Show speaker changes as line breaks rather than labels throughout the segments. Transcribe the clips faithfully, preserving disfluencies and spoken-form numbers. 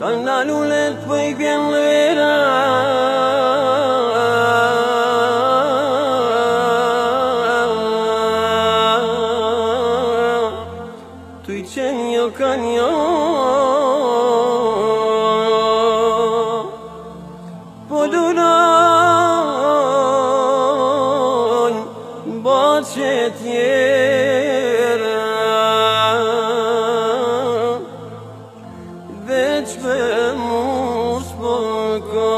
Tana lulet păi bien lera Tui cenio canio Poduran bacet yera Veç ve musbaka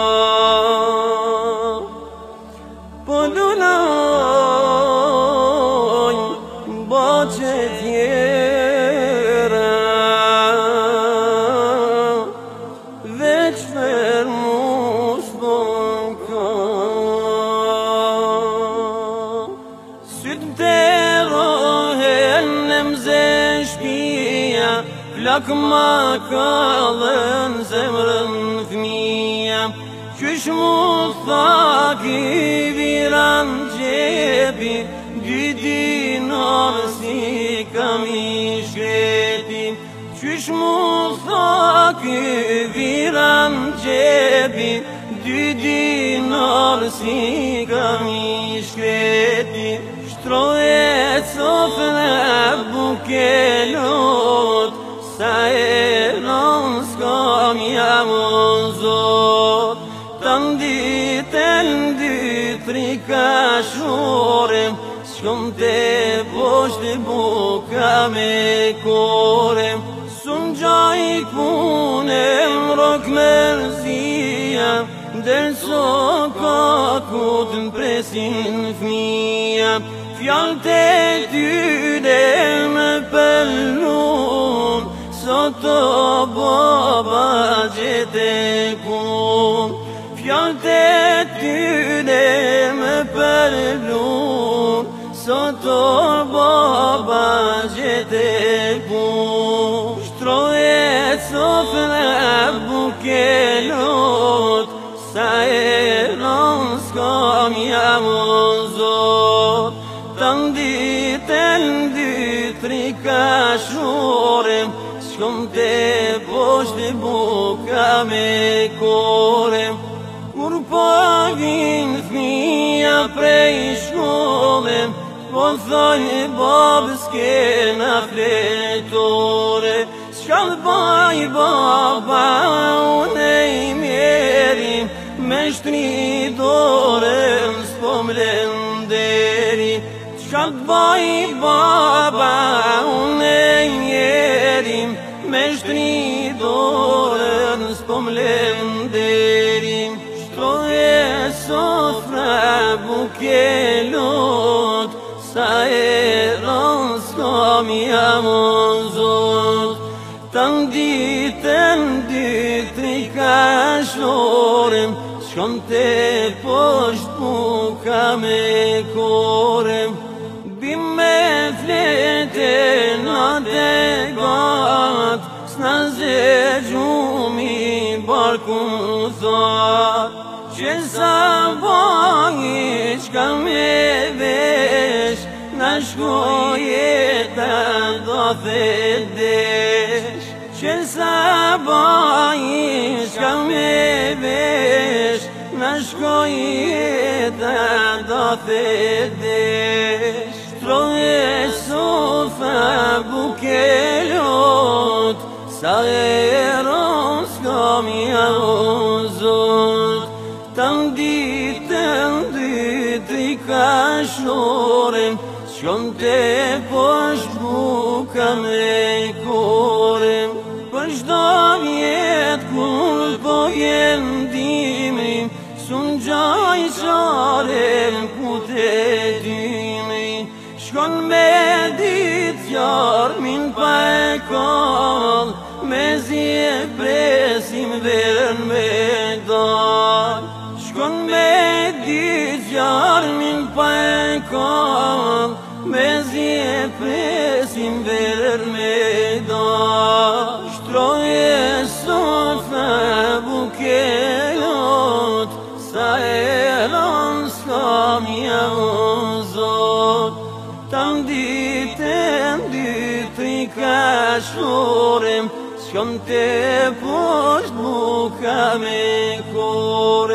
Poduran bacet yera Veç ve musbaka Lakma kalın zemrın fniye Küş mutlaki viran cebi Gidin orsi kamişreti Küş mutlaki viran cebi Gidin orsi kamişreti Ştroje cofne bukelot Saeron skam jamozot Tandi tendi trikashorem Shkom te poshte buka me korem Sun gjajk punem rok merzia Del sokakut m'presin fmija Fjall te tyde me pëllun Soto baba gjete kun Fjall te tyde me pëllun Soto baba gjete kun Shtroje cofne bukelot Sa e non skam jamozot Tandi tendi trikashorem Shkom te poshte buka me korem Kur po vin fmija prej shkollem Po thoj babës kena fletore Shkall baj baba une i mjerim Me shtri dorem s'po mlenderi Shkall baj baba une i mjerim Me shtri dorem s'po mlenderim Shtroje sofra bukelot Sa e ron s'kam jamozot Tandi tendi trikashorem Shkom te posht buka me korem Bim me flete na degat S'na zegjumi barkun thot Që sabangi qka me vesh Na shkoje ta do thedesh Që sabangi qka me vesh Na shkoje ta do thedesh Shtroje sofa bukelot Sa e ron s'kam jamozot Tandi tendi trikashorem Shkom te posht buka me korem Për shdo vjet kur po vjen dimi Sun gjaj qarem ku te dimi Shkon me dit jarmin pa e kall Me zje presim verën me dal Shkon me dit jarmin pa e kall Me zje presim verën me dal Shtroje sofra bukelot Sa e ron s'kam jamozot Tandi tendi trikashorem shkom te poshtë mu ka me kore